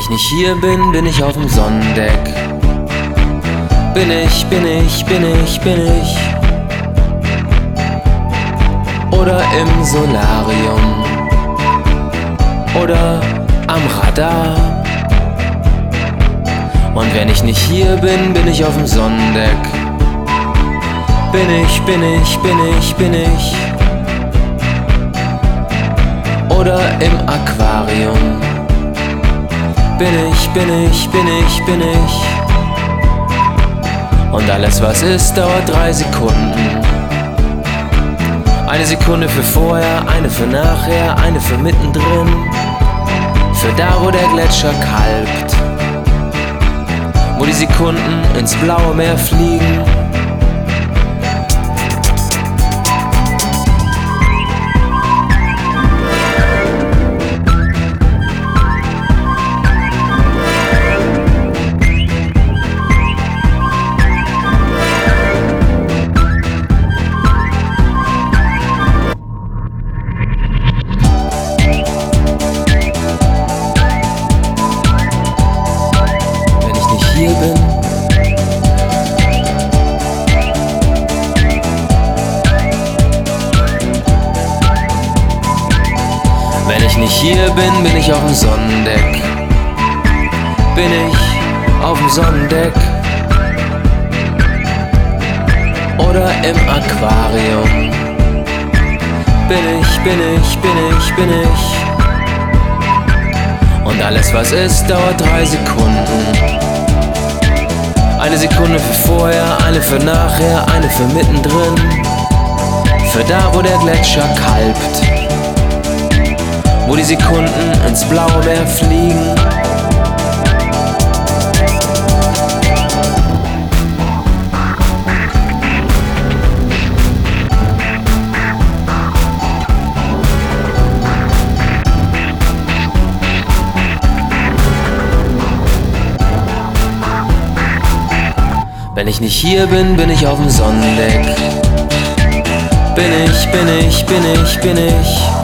ich nicht hier bin, bin ich auf dem Sonnendeck. Bin ich. Oder im Solarium. Oder am Radar. Und wenn ich nicht hier bin, bin ich auf dem Sonnendeck. Bin ich. Oder im Aquarium. Bin ich. Und alles was ist, dauert 3 Sekunden. Eine Sekunde für vorher, eine für nachher, eine für mittendrin. Für da, wo der Gletscher kalbt. Wo die Sekunden ins blaue Meer fliegen. Hier bin. Wenn ich nicht hier bin, bin ich auf dem Sonnendeck. Bin ich auf dem Sonnendeck. Oder im Aquarium. Bin ich. Und alles was ist, dauert 3 Sekunden. Eine Sekunde für vorher, eine für nachher, eine für mittendrin. Für da, wo der Gletscher kalbt. Wo die Sekunden ins blaue Meer fliegen. Wenn ich nicht hier bin, bin ich auf dem Sonnendeck. Bin ich.